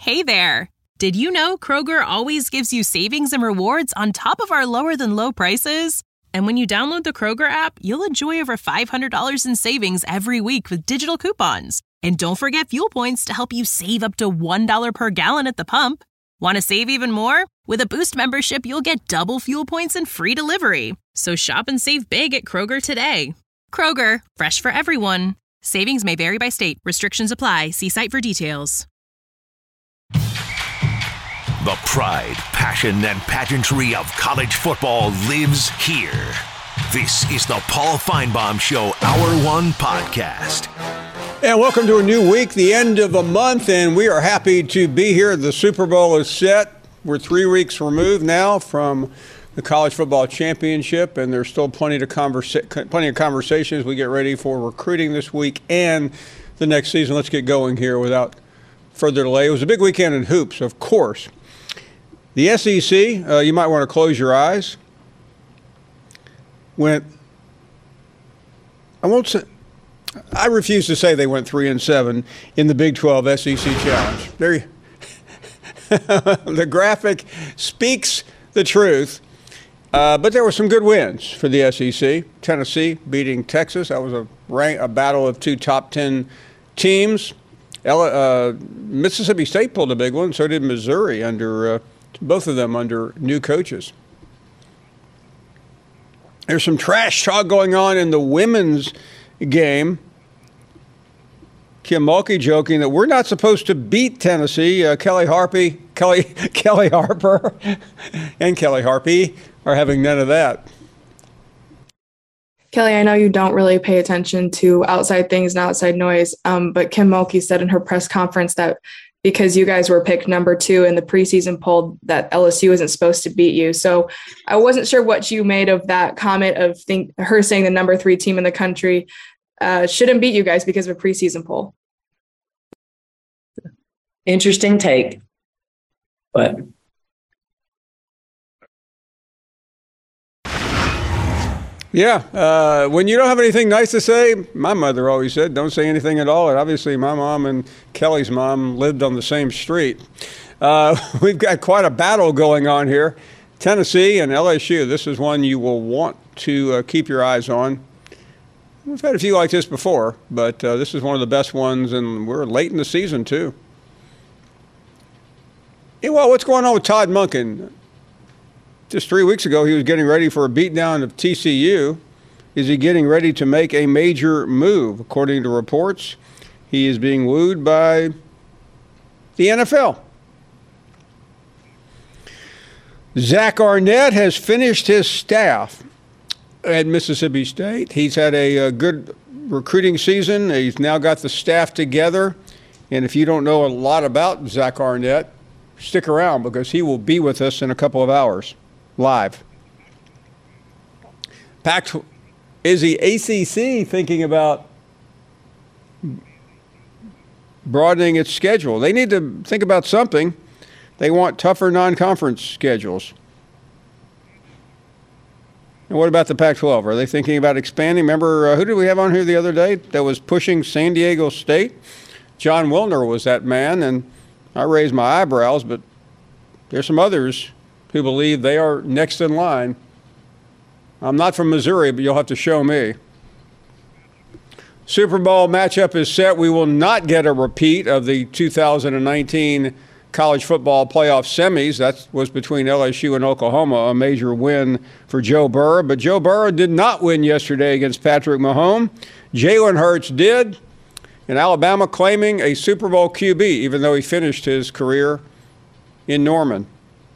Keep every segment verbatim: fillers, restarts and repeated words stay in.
Hey there! Did you know Kroger always gives you savings and rewards on top of our lower-than-low prices? And when you download the Kroger app, you'll enjoy over five hundred dollars in savings every week with digital coupons. And don't forget fuel points to help you save up to one dollar per gallon at the pump. Want to save even more? With a Boost membership, you'll get double fuel points and free delivery. So shop and save big at Kroger today. Kroger, fresh for everyone. Savings may vary by state. Restrictions apply. See site for details. The pride, passion, and pageantry of college football lives here. This is the Paul Finebaum Show Hour One podcast. And welcome to a new week, the end of the month, and we are happy to be here. The Super Bowl is set. We're three weeks removed now from the College Football Championship, and there's still plenty of, conversa- plenty of conversations. We get ready for recruiting this week and the next season. Let's get going here without further delay. It was a big weekend in hoops, of course. The S E C, uh, you might want to close your eyes, went, I won't say, I refuse to say they went three and seven in the Big twelve S E C Challenge. There, the graphic speaks the truth, uh, but there were some good wins for the S E C. Tennessee beating Texas. That was a rank, a battle of two top ten teams. Uh, Mississippi State pulled a big one, so did Missouri under uh, both of them under new coaches. There's some trash talk going on in the women's game. Kim Mulkey joking that we're not supposed to beat Tennessee. Uh, Kelly Harpy, Kelly Kelly Harper, and Kelly Harpy are having none of that. Kelly, I know you don't really pay attention to outside things and outside noise, um, but Kim Mulkey said in her press conference that because you guys were picked number two in the preseason poll, that L S U isn't supposed to beat you. So I wasn't sure what you made of that comment of think, her saying the number three team in the country uh, shouldn't beat you guys because of a preseason poll. Interesting take, but yeah, uh, when you don't have anything nice to say, my mother always said, don't say anything at all. And obviously my mom and Kelly's mom lived on the same street. Uh, we've got quite a battle going on here. Tennessee and L S U, this is one you will want to uh, keep your eyes on. We've had a few like this before, but uh, this is one of the best ones, and we're late in the season too. Hey, well, what's going on with Todd Monken? Just three weeks ago, he was getting ready for a beatdown of T C U. Is he getting ready to make a major move? According to reports, he is being wooed by the N F L. Zach Arnett has finished his staff at Mississippi State. He's had a, a good recruiting season. He's now got the staff together. And if you don't know a lot about Zach Arnett, stick around because he will be with us in a couple of hours. Live. Pac- is the A C C thinking about broadening its schedule? They need to think about something. They want tougher non-conference schedules. And what about the Pac twelve? Are they thinking about expanding? Remember, uh, who did we have on here the other day that was pushing San Diego State? John Wilner was that man, and I raised my eyebrows, but there's some others who believe they are next in line. I'm not from Missouri, but you'll have to show me. Super Bowl matchup is set. We will not get a repeat of the two thousand nineteen college football playoff semis. That was between L S U and Oklahoma, a major win for Joe Burrow. But Joe Burrow did not win yesterday against Patrick Mahomes. Jalen Hurts did. And Alabama claiming a Super Bowl Q B, even though he finished his career in Norman.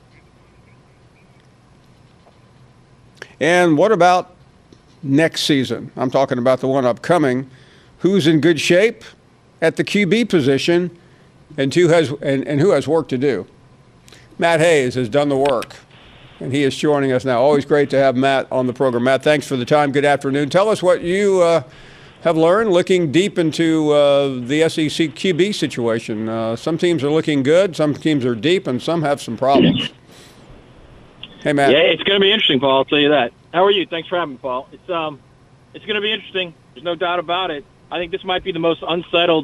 And what about next season? I'm talking about the one upcoming. Who's in good shape at the Q B position, and who has and, and who has work to do? Matt Hayes has done the work, and he is joining us now. Always great to have Matt on the program. Matt, thanks for the time. Good afternoon. Tell us what you uh, have learned looking deep into uh, the S E C Q B situation. Uh, some teams are looking good, some teams are deep, and some have some problems. Hey, Matt. Yeah, it's going to be interesting, Paul. I'll tell you that. How are you? Thanks for having me, Paul. It's um, it's going to be interesting. There's no doubt about it. I think this might be the most unsettled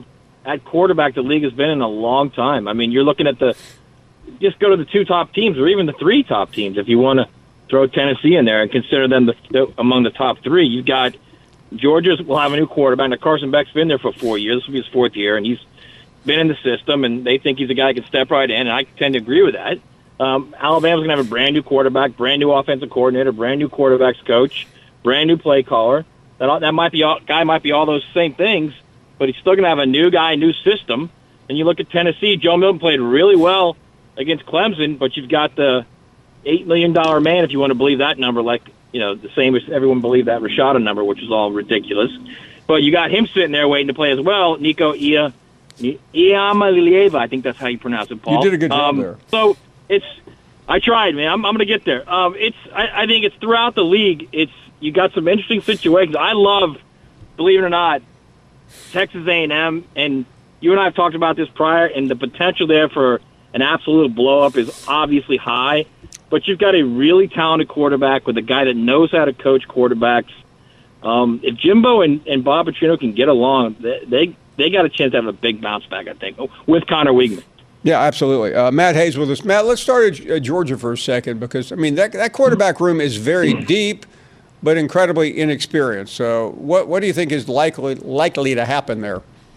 at quarterback the league has been in a long time. I mean, you're looking at the just go to the two top teams, or even the three top teams, if you want to throw Tennessee in there and consider them the, the, among the top three. You've got Georgia's will have a new quarterback. Now, Carson Beck's been there for four years. This will be his fourth year, and he's been in the system, and they think he's a guy who can step right in, and I tend to agree with that. Um, Alabama's going to have a brand-new quarterback, brand-new offensive coordinator, brand-new quarterbacks coach, brand-new play caller. That, that might be all, guy might be all those same things, but he's still going to have a new guy, new system. And you look at Tennessee, Joe Milton played really well against Clemson, but you've got the eight million dollars man, if you want to believe that number, like, you know, the same as everyone believed that Rashada number, which is all ridiculous. But you got him sitting there waiting to play as well, Nico Ia, Iamaleava, I think that's how you pronounce it, Paul. You did a good job um, there. So it's, I tried, man. I'm, I'm going to get there. Um, it's, I, I think it's throughout the league. It's, you got some interesting situations. I love, believe it or not, Texas A and M, and you and I have talked about this prior, and the potential there for an absolute blow-up is obviously high. But you've got a really talented quarterback with a guy that knows how to coach quarterbacks. Um, if Jimbo and, and Bob Petrino can get along, they, they they got a chance to have a big bounce back, I think, with Connor Weigman. Yeah, absolutely. Uh, Matt Hayes with us. Matt, let's start at uh, Georgia for a second because, I mean, that, that quarterback room is very deep but incredibly inexperienced. So what what do you think is likely likely to happen there?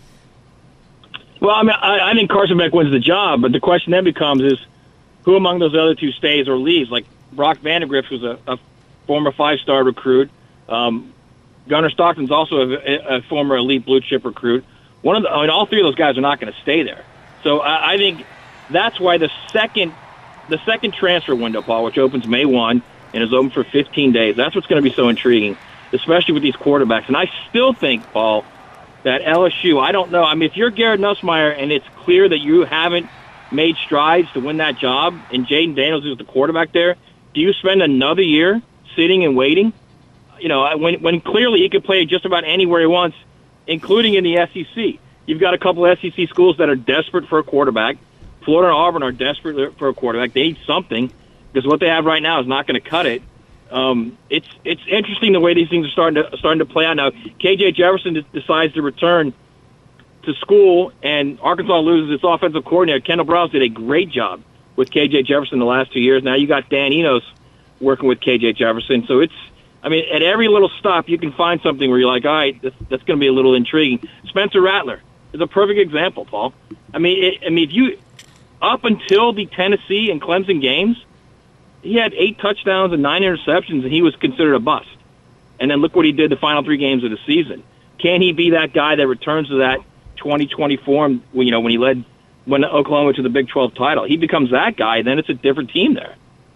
Well, I mean, I, I think Carson Beck wins the job, but the question then becomes is who among those other two stays or leaves? Like Brock Vandagriff, who's a, a former five-star recruit. Um, Gunnar Stockton's also a, a former elite blue chip recruit. One of the, I mean, all three of those guys are not going to stay there. So I, I think that's why the second the second transfer window, Paul, which opens May first and is open for fifteen days, that's what's going to be so intriguing, especially with these quarterbacks. And I still think, Paul, that L S U, I don't know. I mean, if you're Garrett Nussmeier and it's clear that you haven't made strides to win that job, and Jaden Daniels is the quarterback there, do you spend another year sitting and waiting? You know, when when clearly he could play just about anywhere he wants, including in the S E C. You've got a couple of S E C schools that are desperate for a quarterback. Florida and Auburn are desperate for a quarterback. They need something because what they have right now is not going to cut it. Um, it's it's interesting the way these things are starting to starting to play out now. K J Jefferson decides to return to school, and Arkansas loses its offensive coordinator. Kendall Browse did a great job with K J Jefferson the last two years. Now you got Dan Enos working with K J Jefferson. So it's, I mean, at every little stop you can find something where you're like, all right, this, that's going to be a little intriguing. Spencer Rattler is a perfect example, Paul. I mean, it, I mean, if you up until the Tennessee and Clemson games, he had eight touchdowns and nine interceptions, and he was considered a bust. And then look what he did the final three games of the season. Can he be that guy that returns to that twenty twenty form, you know, when he led when Oklahoma to the Big twelve title? He becomes that guy, then it's a different team there.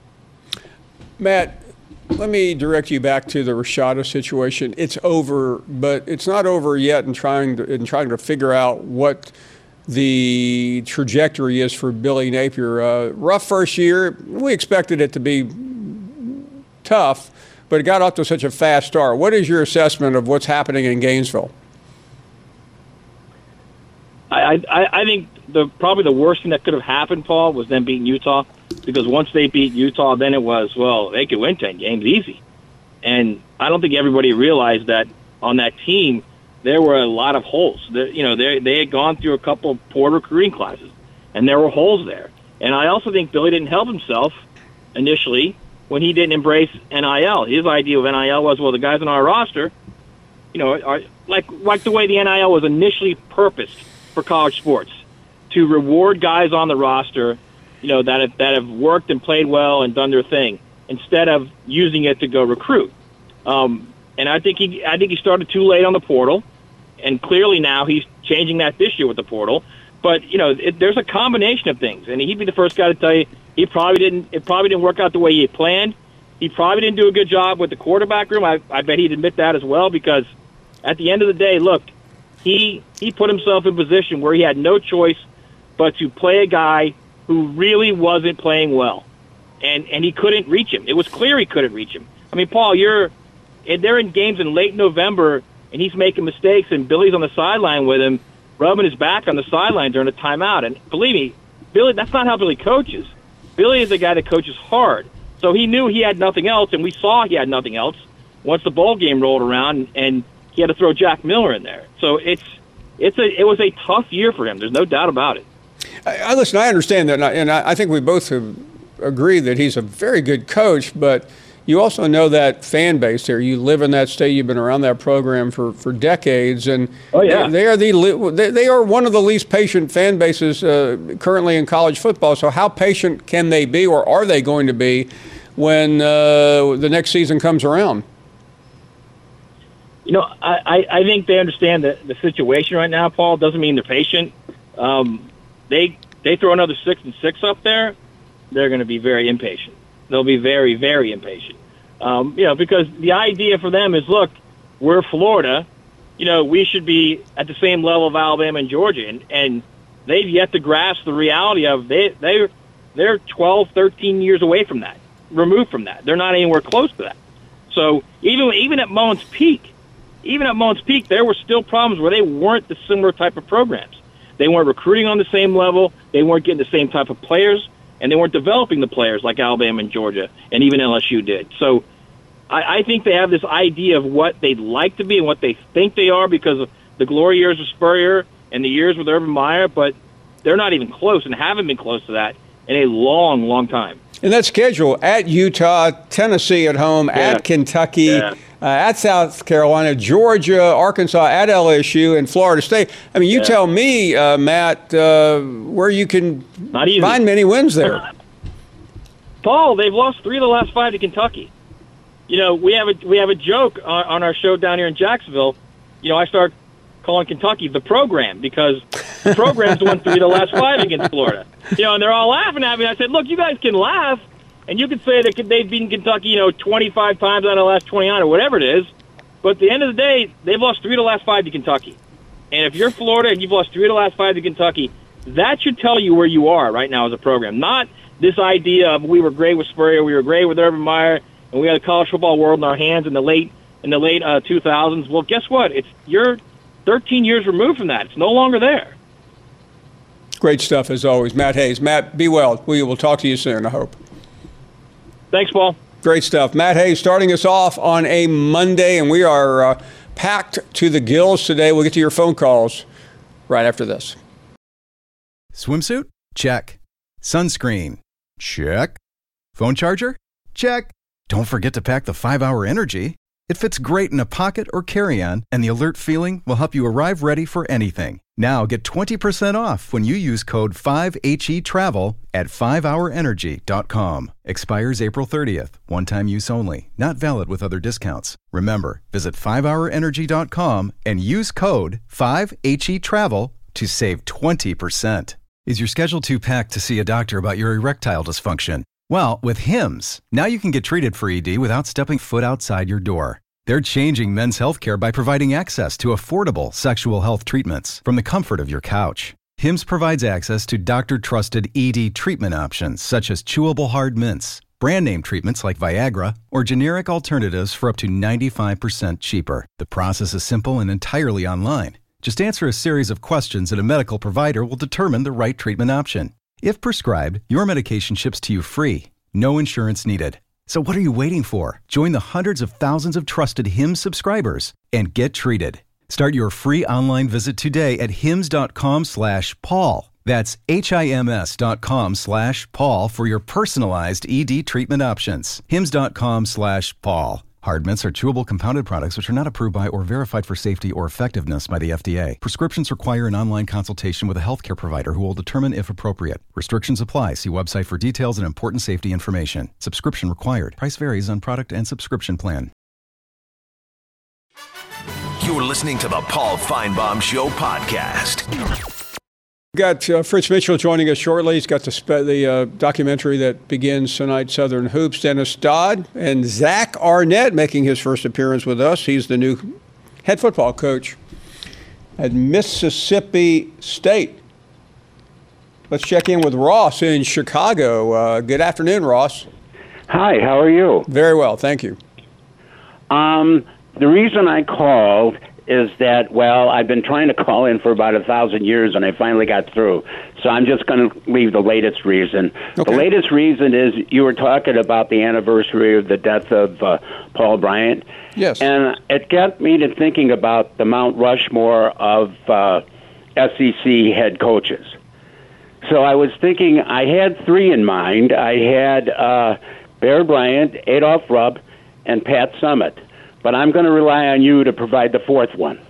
Matt, let me direct you back to the Rashada situation. It's over, but it's not over yet in trying to, in trying to figure out what the trajectory is for Billy Napier. Uh, rough first year. We expected it to be tough, but it got off to such a fast start. What is your assessment of what's happening in Gainesville? I, I, I think the probably the worst thing that could have happened, Paul, was them beating Utah, because once they beat Utah, then it was, well, they could win ten games easy. And I don't think everybody realized that on that team there were a lot of holes. They, you know, they they had gone through a couple of poor recruiting classes, and there were holes there. And I also think Billy didn't help himself initially when he didn't embrace N I L. His idea of N I L was, well, the guys on our roster, you know, are like like the way the N I L was initially purposed for college sports, to reward guys on the roster, you know, that have, that have worked and played well and done their thing, instead of using it to go recruit. Um, and I think he I think he started too late on the portal, and clearly now he's changing that this year with the portal. But you know, it, there's a combination of things, and he'd be the first guy to tell you he probably didn't. It probably didn't work out the way he had planned. He probably didn't do a good job with the quarterback room. I, I bet he'd admit that as well, because at the end of the day, look, he he put himself in a position where he had no choice but to play a guy who really wasn't playing well, and and he couldn't reach him. It was clear he couldn't reach him. I mean, Paul, you're they're in games in late November, and he's making mistakes, and Billy's on the sideline with him, rubbing his back on the sideline during a timeout. And believe me, Billy, that's not how Billy coaches. Billy is a guy that coaches hard. So he knew he had nothing else, and we saw he had nothing else once the bowl game rolled around, and he had to throw Jack Miller in there. So it's it's a it was a tough year for him. There's no doubt about it. I, I listen. I understand that, and I, and I think we both have agreed that he's a very good coach. But you also know that fan base there. You live in that state. You've been around that program for, for decades, and oh, yeah. they, they are the they, they are one of the least patient fan bases uh, currently in college football. So how patient can they be, or are they going to be, when uh, the next season comes around? You know, I, I think they understand the, the situation right now, Paul. Doesn't mean they're patient. Um, they they throw another six and six up there, they're going to be very impatient. They'll be very, very impatient. Um, you know, because the idea for them is, look, we're Florida. You know, we should be at the same level of Alabama and Georgia. And, and they've yet to grasp the reality of they, they're, they're twelve, thirteen years away from that, removed from that. They're not anywhere close to that. So even even at Mullins Peak, even at Mullins Peak, there were still problems where they weren't the similar type of programs. They weren't recruiting on the same level. They weren't getting the same type of players, and they weren't developing the players like Alabama and Georgia and even L S U did. So I, I think they have this idea of what they'd like to be and what they think they are because of the glory years with Spurrier and the years with Urban Meyer, but they're not even close and haven't been close to that in a long, long time. And that schedule, at Utah, Tennessee at home, yeah. at Kentucky, yeah. uh, at South Carolina, Georgia, Arkansas, at L S U, and Florida State. I mean, you yeah. tell me, uh, Matt, uh, where you can find many wins there. Paul, they've lost three of the last five to Kentucky. You know, we have a we have a joke on, on our show down here in Jacksonville. You know, I start calling Kentucky the program because the program's won three of the last five against Florida. You know, and they're all laughing at me. I said, look, you guys can laugh, and you can say that they've beaten Kentucky, you know, twenty-five times out of the last twenty-nine or whatever it is. But at the end of the day, they've lost three of the last five to Kentucky. And if you're Florida and you've lost three of the last five to Kentucky, that should tell you where you are right now as a program. Not this idea of we were great with Spurrier, we were great with Urban Meyer, and we had a college football world in our hands in the late in the late uh, two thousands. Well, guess what? It's you're thirteen years removed from that. It's no longer there. Great stuff, as always. Matt Hayes. Matt, be well. We will talk to you soon, I hope. Thanks, Paul. Great stuff. Matt Hayes starting us off on a Monday, and we are uh, packed to the gills today. We'll get to your phone calls right after this. Swimsuit? Check. Sunscreen? Check. Phone charger? Check. Don't forget to pack the five hour Energy. It fits great in a pocket or carry-on, and the alert feeling will help you arrive ready for anything. Now get twenty percent off when you use code five H E travel at five hour energy dot com. Expires April thirtieth. One-time use only. Not valid with other discounts. Remember, visit five hour energy dot com and use code five H E travel to save twenty percent. Is your schedule too packed to see a doctor about your erectile dysfunction? Well, with Hims, now you can get treated for E D without stepping foot outside your door. They're changing men's healthcare by providing access to affordable sexual health treatments from the comfort of your couch. Hims provides access to doctor-trusted E D treatment options such as chewable hard mints, brand name treatments like Viagra, or generic alternatives for up to ninety-five percent cheaper. The process is simple and entirely online. Just answer a series of questions and a medical provider will determine the right treatment option. If prescribed, your medication ships to you free. No insurance needed. So what are you waiting for? Join the hundreds of thousands of trusted Hims subscribers and get treated. Start your free online visit today at hims.com slash Paul. That's H-I-M-S dot com slash Paul for your personalized E D treatment options. Hims.com slash Paul. Hard mints are chewable compounded products which are not approved by or verified for safety or effectiveness by the F D A. Prescriptions require an online consultation with a healthcare provider who will determine if appropriate. Restrictions apply. See website for details and important safety information. Subscription required. Price varies on product and subscription plan. You're listening to the Paul Feinbaum Show podcast. We've got uh, Fritz Mitchell joining us shortly. He's got the, spe- the uh, documentary that begins tonight, Southern Hoops. Dennis Dodd and Zach Arnett making his first appearance with us. He's the new head football coach at Mississippi State. Let's check in with Ross in Chicago. Uh, good afternoon, Ross. Hi, how are you? Very well, thank you. Um, the reason I called is that, well, I've been trying to call in for about a thousand years, and I finally got through. So I'm just going to leave the latest reason. Okay. The latest reason is you were talking about the anniversary of the death of uh, Paul Bryant. Yes. And it got me to thinking about the Mount Rushmore of uh, S E C head coaches. So I was thinking, I had three in mind. I had uh, Bear Bryant, Adolph Rupp, and Pat Summitt. But I'm going to rely on you to provide the fourth one.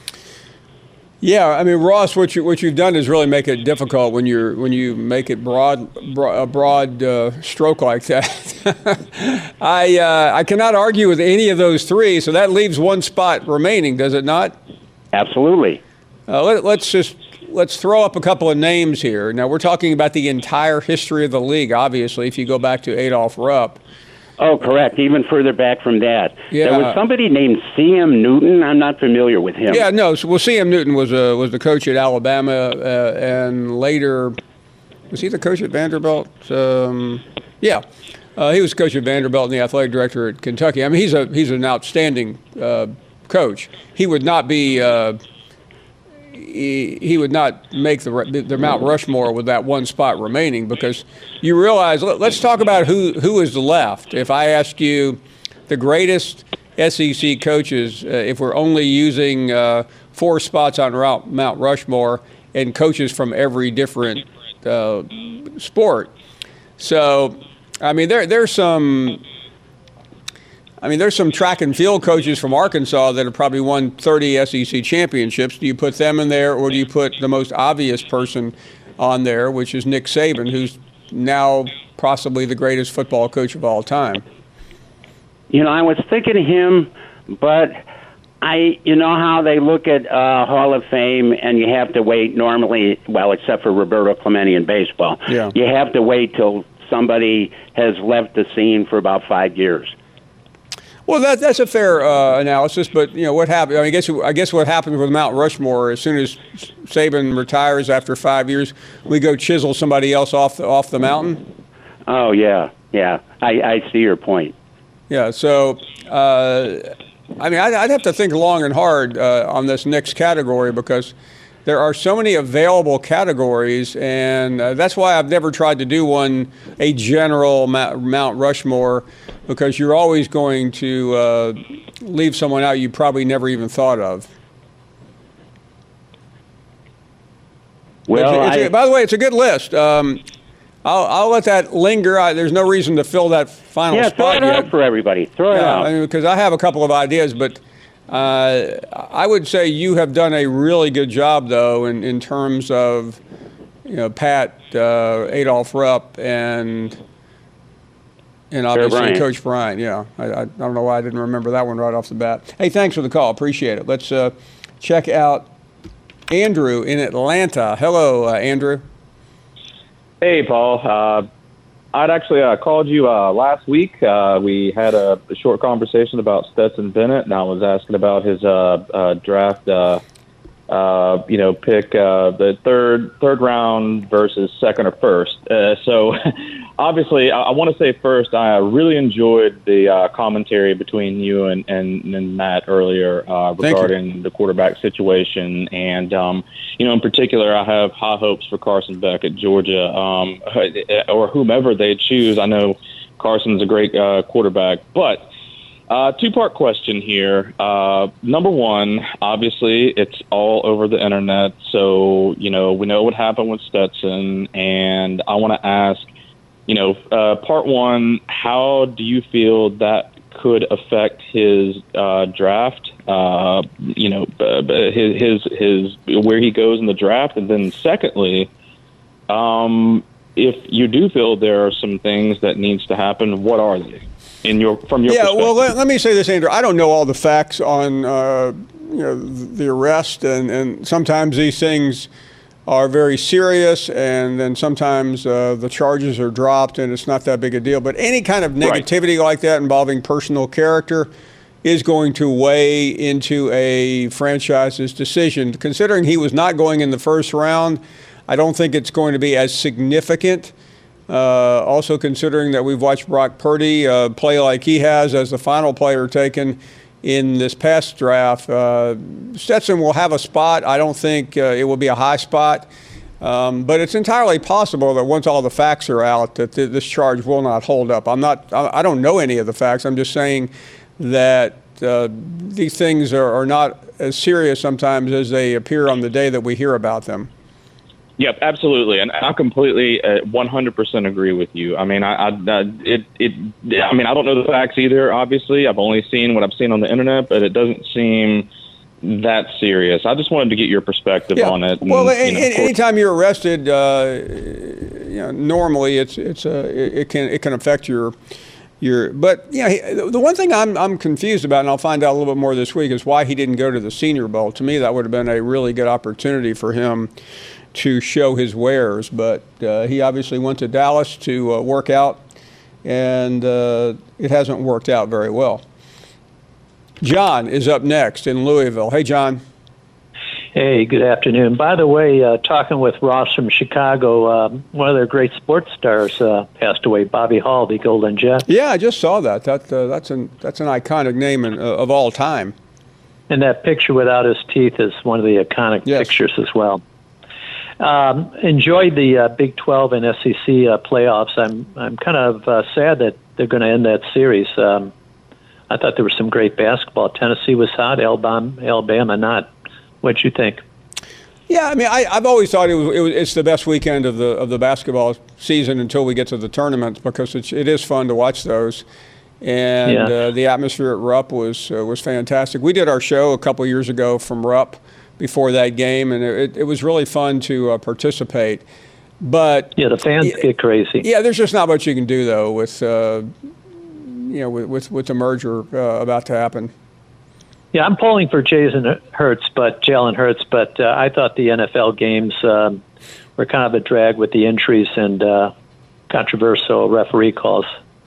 Yeah, I mean, Ross, what you what you've done is really make it difficult when you're when you make it broad, broad a broad uh, stroke like that. I uh, I cannot argue with any of those three, so that leaves one spot remaining, does it not? Absolutely. Uh, let, let's just let's throw up a couple of names here. Now we're talking about the entire history of the league. Obviously, if you go back to Adolph Rupp. Oh, correct. Even further back from that. Yeah. There was somebody named C M Newton. I'm not familiar with him. Yeah, no. So, well, C M Newton was uh, was the coach at Alabama, uh, and later, was he the coach at Vanderbilt? Um, yeah, uh, he was coach at Vanderbilt and the athletic director at Kentucky. I mean, he's a he's an outstanding uh, coach. He would not be. Uh, He, he would not make the the Mount Rushmore with that one spot remaining, because you realize, let, let's talk about who, who is left. If I ask you the greatest S E C coaches, uh, if we're only using uh, four spots on Mount Rushmore and coaches from every different uh, sport. So, I mean, there there's some... I mean, there's some track and field coaches from Arkansas that have probably won thirty S E C championships. Do you put them in there, or do you put the most obvious person on there, which is Nick Saban, who's now possibly the greatest football coach of all time? You know, I was thinking of him, but I, you know how they look at uh, Hall of Fame, and you have to wait normally, well, except for Roberto Clemente in baseball. Yeah. You have to wait till somebody has left the scene for about five years. Well, that, that's a fair uh, analysis, but you know what happened. I, mean, I guess I guess what happens with Mount Rushmore, as soon as Saban retires after five years, we go chisel somebody else off the, off the mountain. Oh yeah, yeah. I, I see your point. Yeah. So, uh, I mean, I'd, I'd have to think long and hard uh, on this next category, because there are so many available categories, and uh, that's why I've never tried to do one a general Mount Rushmore, because you're always going to uh, leave someone out you probably never even thought of. Well, it's, it's I, a, by the way, it's a good list. Um, I'll, I'll let that linger. I, there's no reason to fill that final yeah, spot throw it yet. out for everybody. Throw it yeah, out. I mean, because I have a couple of ideas, but uh, I would say you have done a really good job, though, in, in terms of, you know, Pat, uh, Adolph Rupp, and and obviously Bryant. Coach Bryant. Yeah, I, I, I don't know why I didn't remember that one right off the bat. Hey, thanks for the call. Appreciate it. Let's uh, check out Andrew in Atlanta. Hello, uh, Andrew. Hey, Paul. Uh, I'd actually uh, called you uh, last week. Uh, we had a, a short conversation about Stetson Bennett, and I was asking about his uh, uh, draft, uh, uh, you know, pick uh, the third third round versus second or first. Uh, so, obviously, I, I want to say first, I really enjoyed the uh, commentary between you and, and, and Matt earlier uh, regarding the quarterback situation. And, um, you know, in particular, I have high hopes for Carson Beck at Georgia, um, or whomever they choose. I know Carson's a great uh, quarterback, but uh, two-part question here. Uh, number one, obviously, it's all over the internet, so, you know, we know what happened with Stetson, and I want to ask, you know, uh, part one, how do you feel that could affect his uh, draft, uh, you know, uh, his, his, his, where he goes in the draft? And then secondly, um, if you do feel there are some things that needs to happen, what are they in your, from your yeah, perspective? well, let, let me say this, Andrew. I don't know all the facts on, uh, you know, the arrest, and, and sometimes these things are very serious, and then sometimes uh, the charges are dropped and it's not that big a deal. But any kind of negativity right. like that involving personal character is going to weigh into a franchise's decision. Considering he was not going in the first round, I don't think it's going to be as significant. Uh, also considering that we've watched Brock Purdy uh, play like he has as the final player taken in this past draft. Uh, Stetson will have a spot. I don't think uh, it will be a high spot. Um, but it's entirely possible that once all the facts are out, that th- this charge will not hold up. I'm not. I, I don't know any of the facts. I'm just saying that uh, these things are, are not as serious sometimes as they appear on the day that we hear about them. Yep, absolutely, and I completely, uh, one hundred percent agree with you. I mean, I, I, it, it, I mean, I don't know the facts either. Obviously, I've only seen what I've seen on the internet, but it doesn't seem that serious. I just wanted to get your perspective yeah. on it. And, well, you know, any, anytime you're arrested, uh, you know, normally it's it's uh, it can it can affect your your. But yeah, the one thing I'm I'm confused about, and I'll find out a little bit more this week, is why he didn't go to the Senior Bowl. To me, that would have been a really good opportunity for him to show his wares. But uh, he obviously went to Dallas to uh, work out, and uh, it hasn't worked out very well. John is up next in Louisville. Hey, John. Hey, good afternoon. By the way, uh, talking with Ross from Chicago, um, one of their great sports stars uh, passed away, Bobby Hall, the Golden Jet. Yeah, I just saw that. That uh, that's an that's an iconic name in, uh, of all time. And that picture without his teeth is one of the iconic yes. pictures as well. Um, enjoyed the uh, Big twelve and S E C uh, playoffs. I'm I'm kind of uh, sad that they're going to end that series. Um, I thought there was some great basketball. Tennessee was hot, Alabama, Alabama not. What'd you think? Yeah, I mean, I, I've always thought it was, it was it's the best weekend of the of the basketball season until we get to the tournaments, because it's, it is fun to watch those, and yeah. uh, the atmosphere at Rupp was uh, was fantastic. We did our show a couple years ago from Rupp before that game, and it, it was really fun to uh, participate. But yeah, the fans yeah, get crazy. Yeah, there's just not much you can do though with. Uh, you know, with, with, with the merger uh, about to happen. Yeah, I'm polling for Jalen Hurts, but Jalen Hurts, but uh, I thought the N F L games um, were kind of a drag with the injuries and uh, controversial referee calls.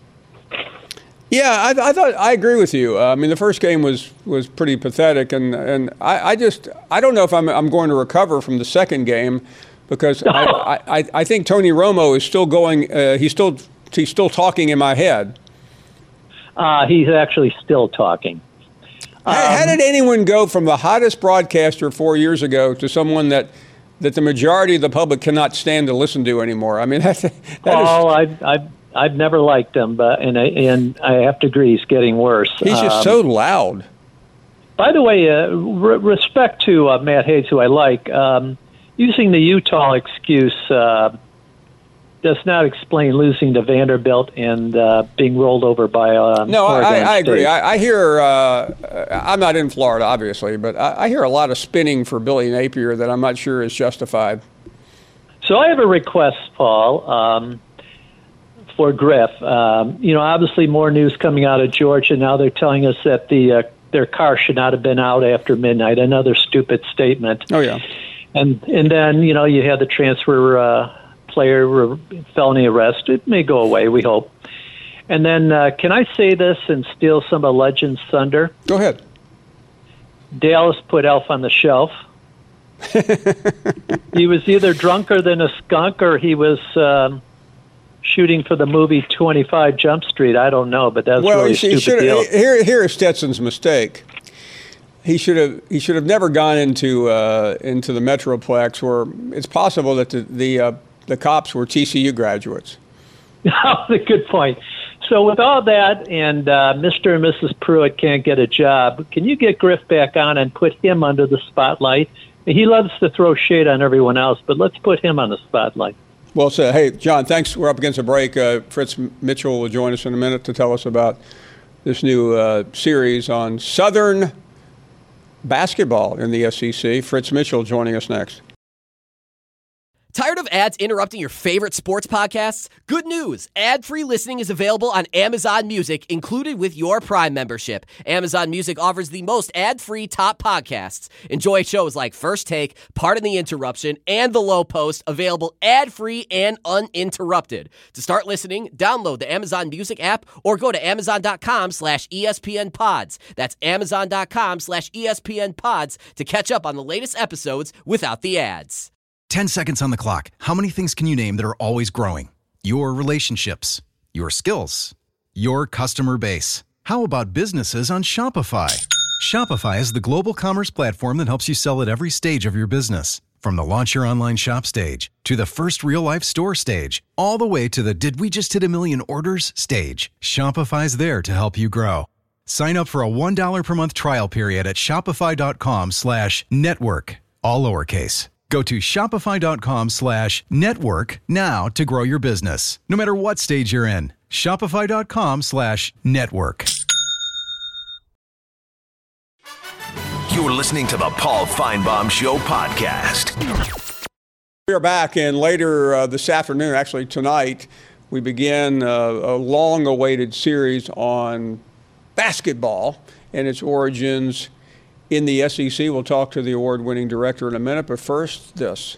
Yeah, I, I thought I agree with you. Uh, I mean, the first game was, was pretty pathetic, and, and I, I just I don't know if I'm I'm going to recover from the second game, because I, I, I think Tony Romo is still going. Uh, he's still he's still talking in my head. Uh, he's actually still talking. Um, how, how did anyone go from the hottest broadcaster four years ago to someone that, that the majority of the public cannot stand to listen to anymore? I mean, that, that oh, is, I've, I've, I've never liked him, but and I, and I have to agree he's getting worse. He's just um, so loud. By the way, uh, re- respect to uh, Matt Hayes, who I like, um, using the Utah excuse uh, does not explain losing to Vanderbilt and uh, being rolled over by um, no, Oregon I, I State. agree. I, I hear. Uh, I'm not in Florida, obviously, but I, I hear a lot of spinning for Billy Napier that I'm not sure is justified. So I have a request, Paul, um, for Griff. Um, you know, obviously more news coming out of Georgia. Now they're telling us that the uh, their car should not have been out after midnight. Another stupid statement. Oh yeah. And and then you know you had the transfer. Uh, player felony arrest. It may go away, we hope. And then, uh, can I say this and steal some of Legend's thunder? Go ahead. Dallas put Elf on the shelf. He was either drunker than a skunk or he was um, shooting for the movie twenty-five Jump Street. I don't know, but that's well, really a stupid deal. Here, here is Stetson's mistake. He should have he should have never gone into uh, into the Metroplex, where it's possible that the the, uh, the cops were T C U graduates. That's a good point. So with all that, and uh, Mister and Missus Pruitt can't get a job, can you get Griff back on and put him under the spotlight? He loves to throw shade on everyone else, but let's put him on the spotlight. Well said. Hey, John, thanks. We're up against a break. Uh, Fritz Mitchell will join us in a minute to tell us about this new uh, series on Southern basketball in the S E C. Fritz Mitchell joining us next. Tired of ads interrupting your favorite sports podcasts? Good news! Ad-free listening is available on Amazon Music, included with your Prime membership. Amazon Music offers the most ad-free top podcasts. Enjoy shows like First Take, Pardon the Interruption, and The Low Post, available ad-free and uninterrupted. To start listening, download the Amazon Music app or go to amazon.com slash ESPN pods. That's amazon.com slash ESPN pods to catch up on the latest episodes without the ads. ten seconds on the clock. How many things can you name that are always growing? Your relationships, your skills, your customer base. How about businesses on Shopify? Shopify is the global commerce platform that helps you sell at every stage of your business. From the launch your online shop stage, to the first real-life store stage, all the way to the did we just hit a million orders stage, Shopify's there to help you grow. Sign up for a one dollar per month trial period at shopify.com slash network, all lowercase. Go to shopify.com slash network now to grow your business, no matter what stage you're in. Shopify.com slash network. You're listening to the Paul Feinbaum Show podcast. We are back, and later uh, this afternoon, actually tonight, we begin uh, a long-awaited series on basketball and its origins in the S E C. We'll talk to the award-winning director in a minute, but first, this.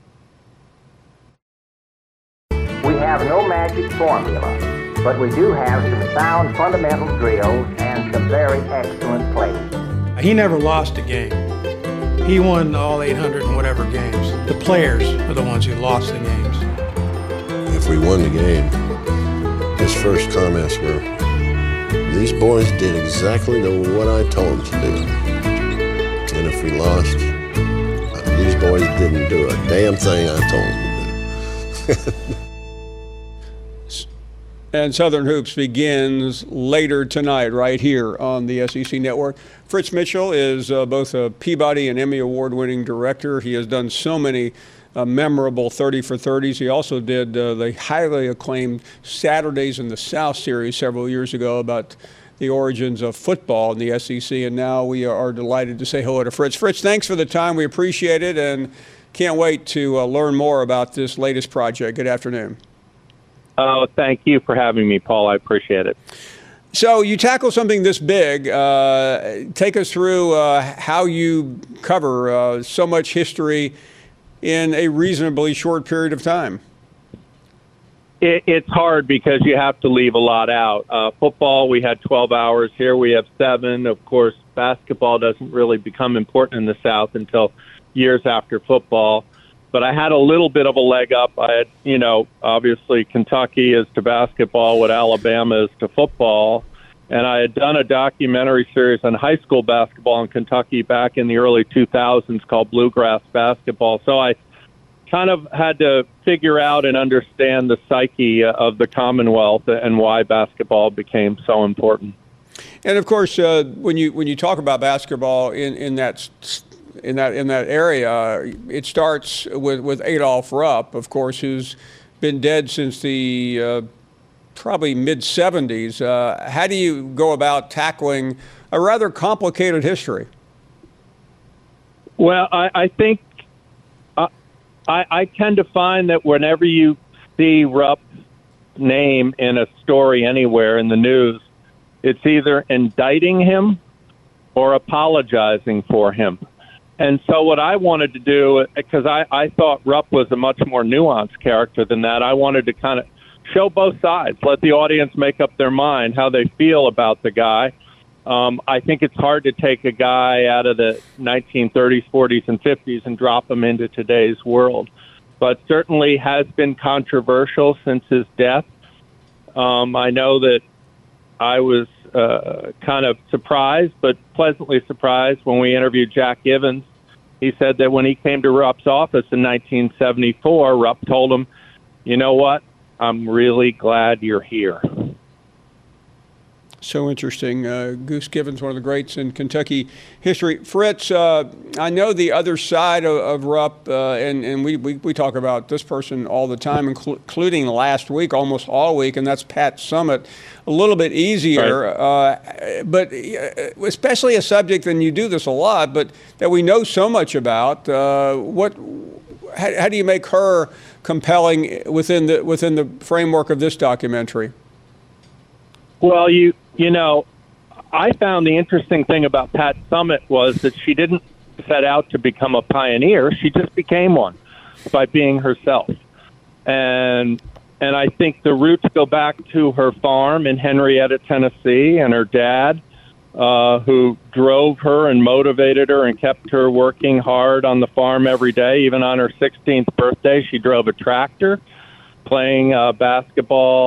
We have no magic formula, but we do have some sound fundamental drills and some very excellent plays. He never lost a game. He won all eight hundred and whatever games. The players are the ones who lost the games. If we won the game, his first comments were, these boys did exactly the, what I told them to do. And if we lost, these boys didn't do a damn thing I told them to do. And Southern Hoops begins later tonight right here on the S E C Network. Fritz Mitchell is uh, both a Peabody and Emmy Award-winning director. He has done so many uh, memorable thirty for thirties. He also did uh, the highly acclaimed Saturdays in the South series several years ago about the origins of football in the S E C. And now we are delighted to say hello to Fritz. Fritz, thanks for the time. We appreciate it and can't wait to uh, learn more about this latest project. Good afternoon. Oh, thank you for having me, Paul. I appreciate it. So you tackle something this big. Uh, take us through uh, how you cover uh, so much history in a reasonably short period of time. It, it's hard because you have to leave a lot out. Uh, football, we had twelve hours. Here we have seven. Of course, basketball doesn't really become important in the South until years after football. But I had a little bit of a leg up. I had, you know, obviously Kentucky is to basketball what Alabama is to football. And I had done a documentary series on high school basketball in Kentucky back in the early two thousands called Bluegrass Basketball. So I kind of had to figure out and understand the psyche of the Commonwealth and why basketball became so important. And, of course, uh, when you when you talk about basketball in, in that st- in that in that area, it starts with, with Adolph Rupp, of course, who's been dead since the uh, probably mid-seventies. Uh, how do you go about tackling a rather complicated history? Well, I, I think uh, I, I tend to find that whenever you see Rupp's name in a story anywhere in the news, it's either indicting him or apologizing for him. And so what I wanted to do, because I, I thought Rupp was a much more nuanced character than that, I wanted to kind of show both sides, let the audience make up their mind how they feel about the guy. Um, I think it's hard to take a guy out of the nineteen thirties, forties, and fifties and drop him into today's world. But certainly has been controversial since his death. Um, I know that I was uh, kind of surprised, but pleasantly surprised when we interviewed Jack Givens. He said that when he came to Rupp's office in nineteen seventy-four, Rupp told him, you know what, I'm really glad you're here. So interesting. Uh, Goose Givens, one of the greats in Kentucky history. Fritz, uh, I know the other side of, of Rupp, uh, and, and we, we, we talk about this person all the time, inclu- including last week, almost all week, and that's Pat Summitt. A little bit easier, right. uh, but especially a subject, and you do this a lot, but that we know so much about. Uh, what? How, how do you make her compelling within the within the framework of this documentary? Well, you you know, I found the interesting thing about Pat Summitt was that she didn't set out to become a pioneer. She just became one by being herself. And and I think the roots go back to her farm in Henrietta, Tennessee, and her dad, uh, who drove her and motivated her and kept her working hard on the farm every day. Even on her sixteenth birthday, she drove a tractor, playing uh, basketball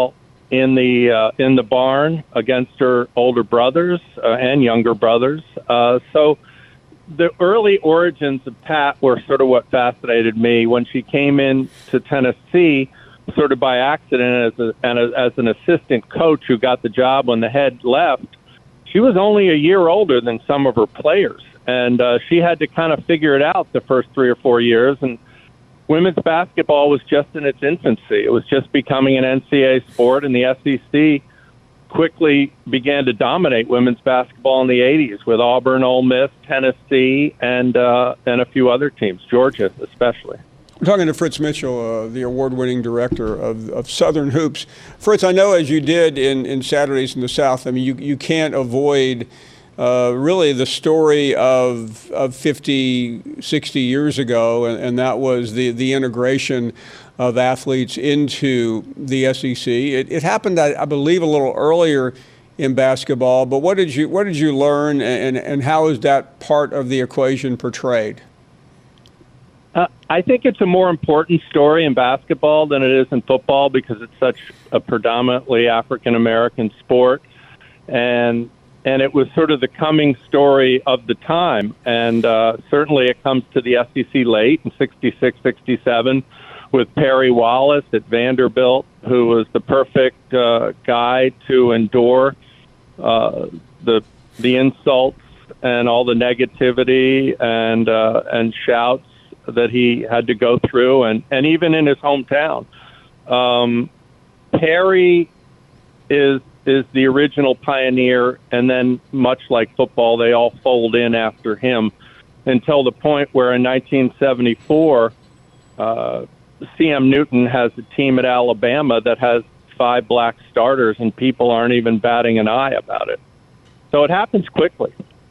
in the uh, in the barn against her older brothers uh, and younger brothers. Uh, so the early origins of Pat were sort of what fascinated me. When she came in to Tennessee, sort of by accident as a, and a, as an assistant coach who got the job when the head left, she was only a year older than some of her players. And uh, she had to kind of figure it out the first three or four years. And women's basketball was just in its infancy. It was just becoming an N C double A sport, and the S E C quickly began to dominate women's basketball in the eighties with Auburn, Ole Miss, Tennessee, and uh, and a few other teams, Georgia especially. We're talking to Fritz Mitchell, uh, the award-winning director of, of Southern Hoops. Fritz, I know as you did in, in Saturdays in the South, I mean, you, you can't avoid uh, really the story of of fifty, sixty years ago, and, and that was the, the integration of athletes into the S E C. It, it happened, I, I believe, a little earlier in basketball, but what did you what did you learn, and, and how is that part of the equation portrayed? Uh, I think it's a more important story in basketball than it is in football because it's such a predominantly African-American sport. And and it was sort of the coming story of the time. And uh, certainly it comes to the S E C late in sixty-six, sixty-seven with Perry Wallace at Vanderbilt, who was the perfect uh, guy to endure uh, the the insults and all the negativity and uh, and shouts that he had to go through, and, and even in his hometown. Um, Perry is is the original pioneer, and then much like football, they all fold in after him until the point where in nineteen seventy-four, uh, C M Newton has a team at Alabama that has five black starters, and people aren't even batting an eye about it. So it happens quickly.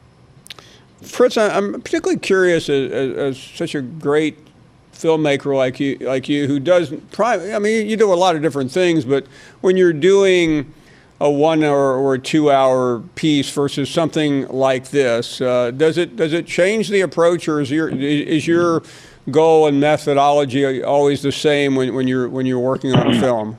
Fritz, I'm particularly curious, as, as, as such a great filmmaker like you, like you, who does prime. I mean, you do a lot of different things, but when you're doing a one-hour or a two-hour piece versus something like this, uh, does it does it change the approach, or is your is your goal and methodology always the same when, when you're when you're working on a film?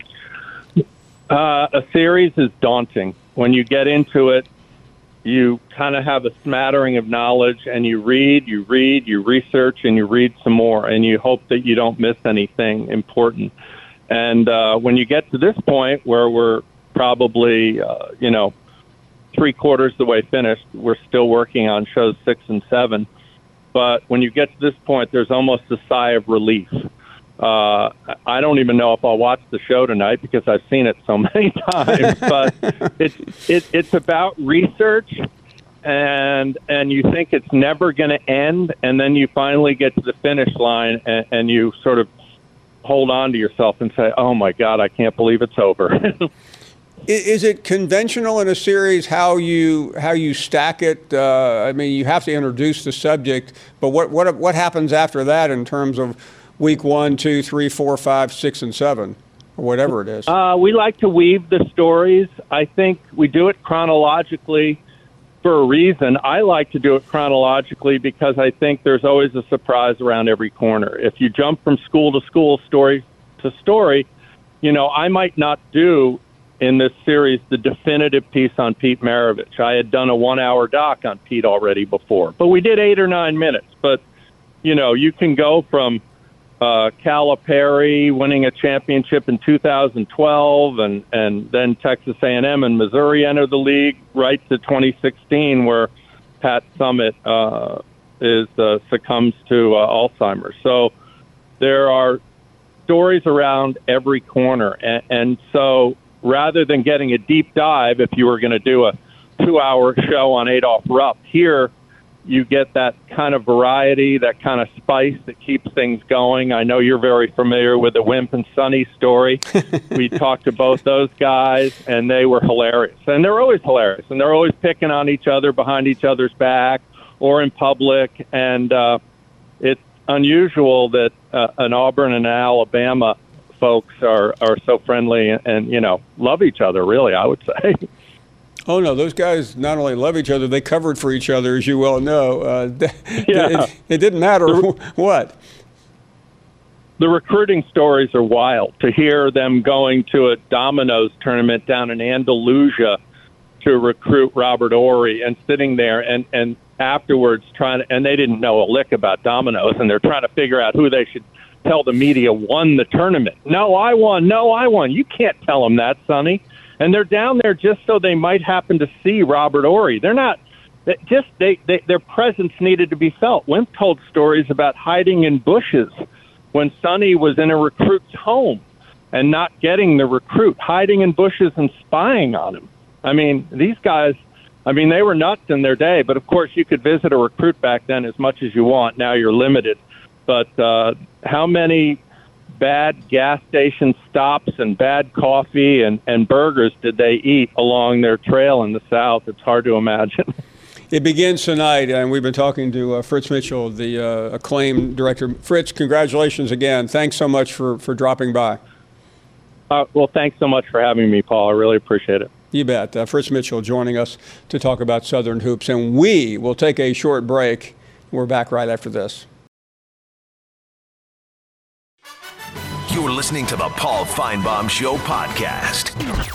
Uh, a series is daunting. When you get into it, you kind of have a smattering of knowledge, and you read, you read, you research, and you read some more, and you hope that you don't miss anything important. And uh, when you get to this point where we're probably, uh, you know, three quarters of the way finished, we're still working on shows six and seven. But when you get to this point, there's almost a sigh of relief. Uh, I don't even know if I'll watch the show tonight because I've seen it so many times. But it's it, it's about research, and and you think it's never going to end, and then you finally get to the finish line, and, and you sort of hold on to yourself and say, "Oh my God, I can't believe it's over." Is it conventional in a series how you how you stack it? Uh, I mean, you have to introduce the subject, but what what what happens after that in terms of week one, two, three, four, five, six, and seven, or whatever it is? Uh, we like to weave the stories. I think we do it chronologically for a reason. I like to do it chronologically because I think there's always a surprise around every corner. If you jump from school to school, story to story, you know, I might not do in this series the definitive piece on Pete Maravich. I had done a one-hour doc on Pete already before, but we did eight or nine minutes. But, you know, you can go from Uh, Calipari winning a championship in two thousand twelve, and, and then Texas A and M and Missouri entered the league, right to twenty sixteen, where Pat Summitt uh, is uh, succumbs to uh, Alzheimer's. So there are stories around every corner, and, and so rather than getting a deep dive, if you were going to do a two-hour show on Adolph Rupp, here you get that kind of variety, that kind of spice that keeps things going. I know you're very familiar with the Wimp and Sonny story. We talked to both those guys, and they were hilarious. And they're always hilarious, and they're always picking on each other behind each other's back or in public. And uh, it's unusual that uh, an Auburn and an Alabama folks are, are so friendly and, and, you know, love each other, really, I would say. Oh, no, those guys not only love each other, they covered for each other, as you well know. Uh, Yeah. it, it didn't matter what. The the recruiting stories are wild. To hear them going to a dominoes tournament down in Andalusia to recruit Robert Horry and sitting there and, and afterwards trying to, and they didn't know a lick about dominoes, and they're trying to figure out who they should tell the media won the tournament. No, I won. No, I won. You can't tell them that, Sonny. And they're down there just so they might happen to see Robert Horry. They're not they, just they, they their presence needed to be felt. Wimp told stories about hiding in bushes when Sonny was in a recruit's home and not getting the recruit, hiding in bushes and spying on him. I mean, these guys, I mean, they were nuts in their day, but of course you could visit a recruit back then as much as you want. Now you're limited. But uh, how many bad gas station stops and bad coffee and, and burgers did they eat along their trail in the South? It's hard to imagine. It begins tonight, and we've been talking to uh, Fritz Mitchell, the uh, acclaimed director. Fritz, congratulations again. Thanks so much for, for dropping by. Uh, well, thanks so much for having me, Paul. I really appreciate it. You bet. Uh, Fritz Mitchell joining us to talk about Southern Hoops, and we will take a short break. We're back right after this. You're listening to the Paul Feinbaum Show podcast.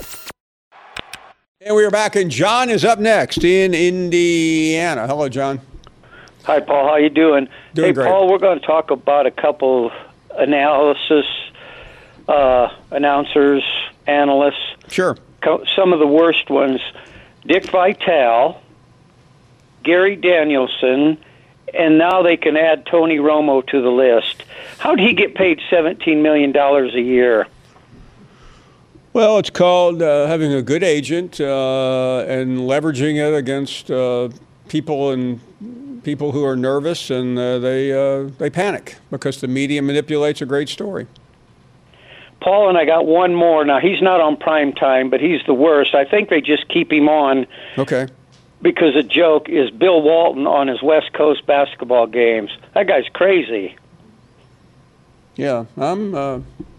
And we are back, and John is up next in Indiana. Hello, John. Hi, Paul. How you doing? Doing hey, great. Paul, we're going to talk about a couple analysis, uh, announcers, analysts. Sure. Some of the worst ones. Dick Vitale, Gary Danielson, and now they can add Tony Romo to the list. How did he get paid seventeen million dollars a year? Well, it's called uh, having a good agent uh, and leveraging it against uh, people and people who are nervous, and uh, they uh, they panic because the media manipulates a great story. Paul, and I got one more. Now, he's not on prime time, but he's the worst. I think they just keep him on. Okay. Because a joke is Bill Walton on his West Coast basketball games. That guy's crazy. Yeah, I'm. Uh...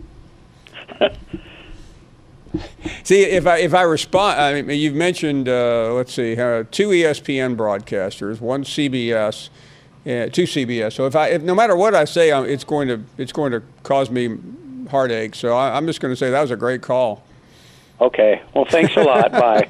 See, if I if I respond, I mean, you've mentioned. Uh, let's see, uh, two E S P N broadcasters, one C B S, uh, two C B S. So if I, if, no matter what I say, I'm, it's going to it's going to cause me heartache. So I, I'm just going to say that was a great call. Okay. Well, thanks a lot. Bye.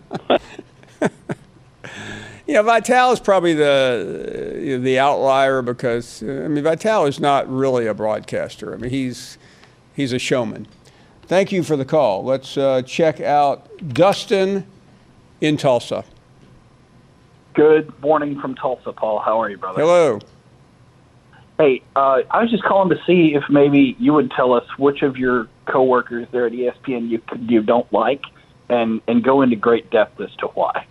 Yeah, Vitale is probably the the outlier because uh, I mean Vitale is not really a broadcaster. I mean he's he's a showman. Thank you for the call. Let's uh, check out Dustin in Tulsa. Good morning from Tulsa, Paul. How are you, brother? Hello. Hey, uh, I was just calling to see if maybe you would tell us which of your coworkers there at E S P N you you don't like, and and go into great depth as to why.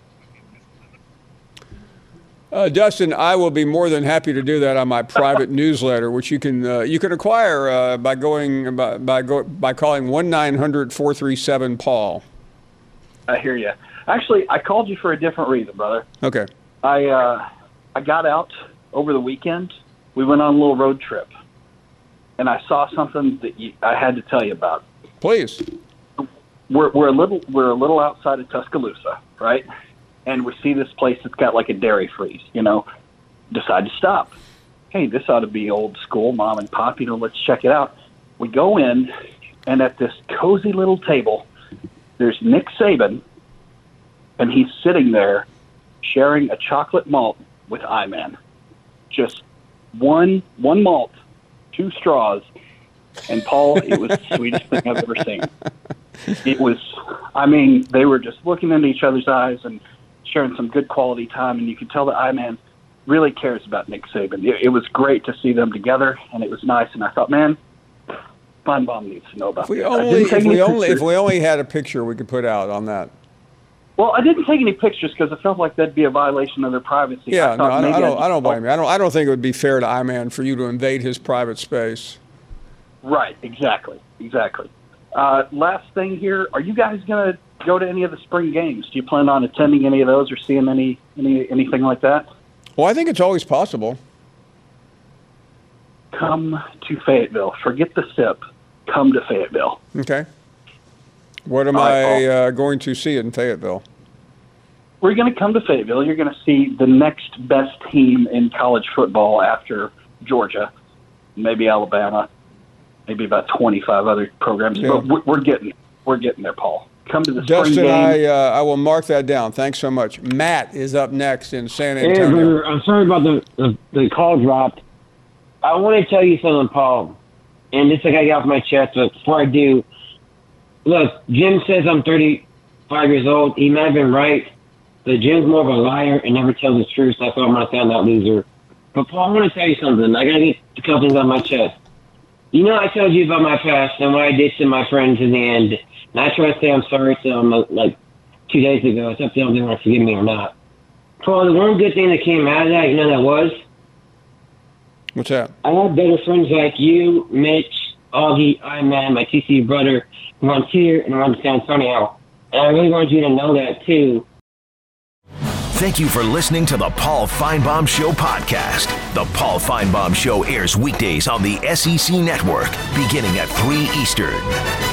Uh, Dustin, I will be more than happy to do that on my private newsletter, which you can uh, you can acquire uh, by going by by, go, by calling one nine hundred four three seven Paul. I hear you. Actually, I called you for a different reason, brother. Okay. I uh, I got out over the weekend. We went on a little road trip, and I saw something that you, I had to tell you about. Please. We're we're a little we're a little outside of Tuscaloosa, right? And we see this place that's got like a dairy freeze, you know, decide to stop. Hey, this ought to be old school, mom and pop, you know, let's check it out. We go in, and at this cozy little table, there's Nick Saban, and he's sitting there sharing a chocolate malt with I-Man. Just one one malt, two straws, and Paul, it was the sweetest thing I've ever seen. It was, I mean, they were just looking into each other's eyes and sharing some good quality time, and you could tell that I-Man really cares about Nick Saban. It, it was great to see them together, and it was nice, and I thought, man, Feinbaum needs to know about if we this. only if we only if we only had a picture we could put out on that. Well, I didn't take any pictures because I felt like that'd be a violation of their privacy. Yeah, I no, I don't, I don't, I don't blame blame you. I don't, I don't think it would be fair to I-Man for you to invade his private space. Right, exactly, exactly. Uh, last thing here, are you guys going to go to any of the spring games? Do you plan on attending any of those or seeing any, any anything like that? Well, I think it's always possible. Come to Fayetteville. Forget the S I P. Come to Fayetteville. Okay. What am right, I uh, going to see in Fayetteville? We're going to come to Fayetteville. You're going to see the next best team in college football after Georgia, maybe Alabama. maybe about twenty-five other programs. Yeah. But we're, we're getting we're getting there, Paul. Come to the Dustin, spring game. I uh, I will mark that down. Thanks so much. Matt is up next in San Hey, Antonio. brother, I'm sorry about the, the, the call dropped. I want to tell you something, Paul, and this I got to get off my chest, but before I do, look, Jim says I'm thirty-five years old. He might have been right, but Jim's more of a liar and never tells the truth, so that's why I'm going to sound that loser. But, Paul, I want to tell you something. I got to get a couple things on my chest. You know, I told you about my past and what I did to my friends in the end. And I try to say I'm sorry to them like two days ago. It's up to them if they want to forgive me or not. Paul, the one good thing that came out of that, you know that was? What's that? I had better friends like you, Mitch, Augie, Iman, my T C brother, who runs here and runs San Antonio. And I really wanted you to know that, too. Thank you for listening to the Paul Feinbaum Show podcast. The Paul Feinbaum Show airs weekdays on the S E C Network, beginning at three Eastern.